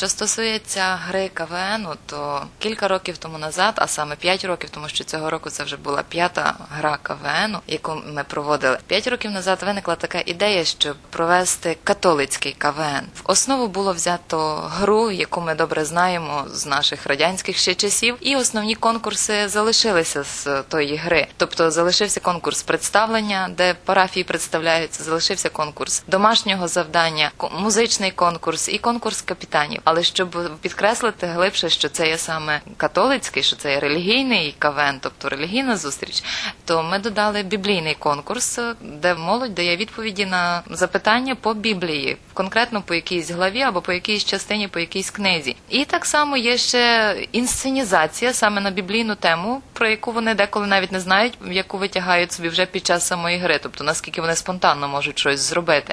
Що стосується гри КВН, то кілька років тому назад, а саме 5 років, тому що цього року це вже була 5-та гра КВН, яку ми проводили. 5 років назад виникла така ідея, щоб провести католицький КВН. В основу було взято гру, яку ми добре знаємо з наших радянських ще часів, і основні конкурси залишилися з тої гри. Тобто залишився конкурс представлення, де парафії представляються, залишився конкурс домашнього завдання, музичний конкурс і конкурс капітанів. Але щоб підкреслити глибше, що це є саме католицький, що це є релігійний КВН, тобто релігійна зустріч, то ми додали біблійний конкурс, де молодь дає відповіді на запитання по Біблії, конкретно по якійсь главі або по якійсь частині, по якійсь книзі. І так само є ще інсценізація саме на біблійну тему, про яку вони деколи навіть не знають, яку витягають собі вже під час самої гри, тобто наскільки вони спонтанно можуть щось зробити.